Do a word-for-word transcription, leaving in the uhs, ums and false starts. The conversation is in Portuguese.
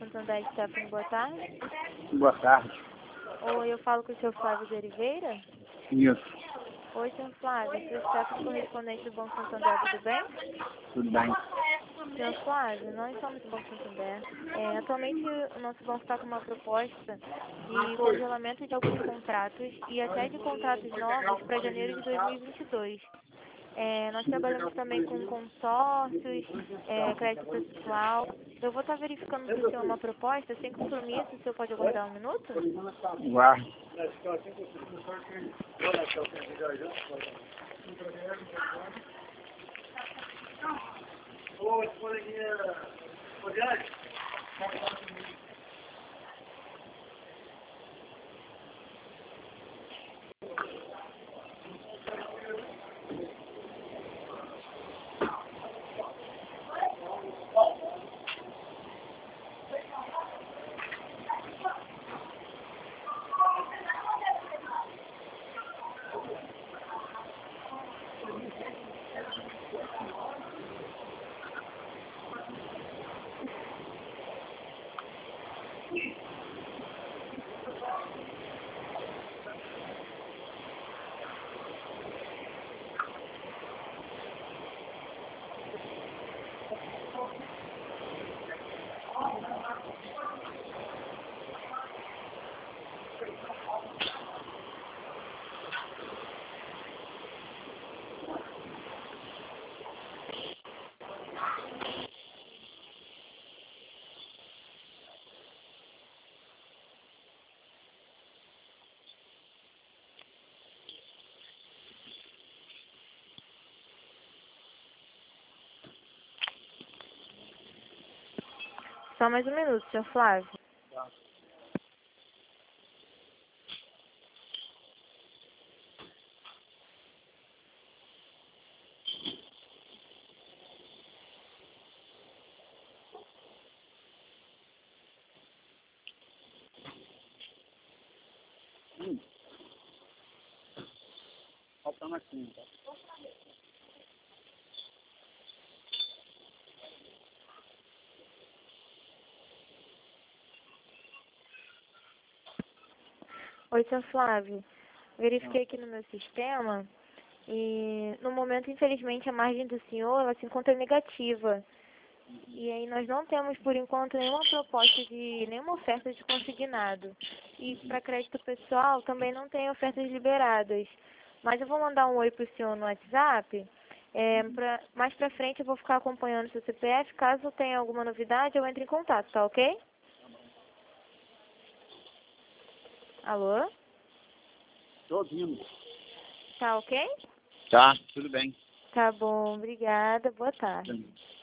Santander Stephanie, boa tarde. Boa tarde. Oi, eu falo com o senhor Flávio de Oliveira? Isso. Oi, senhor Flávio, eu sou Stephanie, correspondente do Banco Santander, tudo bem? Tudo bem? Senhor Flávio, nós somos do Banco Santander. É, atualmente o nosso banco está com uma proposta de congelamento de alguns contratos e até de contratos novos para janeiro de dois mil e vinte e dois. É, nós trabalhamos também com consórcios, é, crédito pessoal. Eu vou estar verificando se o senhor é uma proposta, sem compromisso, o senhor pode aguardar um minuto? Guardo. Só mais um minuto, senhor Flávio. Hum. Faltando aqui, tá? Oi, senhor Flávio. Verifiquei aqui no meu sistema e, no momento, infelizmente, a margem do senhor ela se encontra negativa. E aí nós não temos, por enquanto, nenhuma proposta de, nenhuma oferta de consignado. E para crédito pessoal também não tem ofertas liberadas. Mas eu vou mandar um oi para o senhor no WhatsApp. É, pra, mais para frente eu vou ficar acompanhando o seu C P F. Caso tenha alguma novidade, eu entro em contato, tá ok? Alô? Tô ouvindo. Tá ok? Tá, tudo bem. Tá bom, obrigada. Boa tarde. Sim.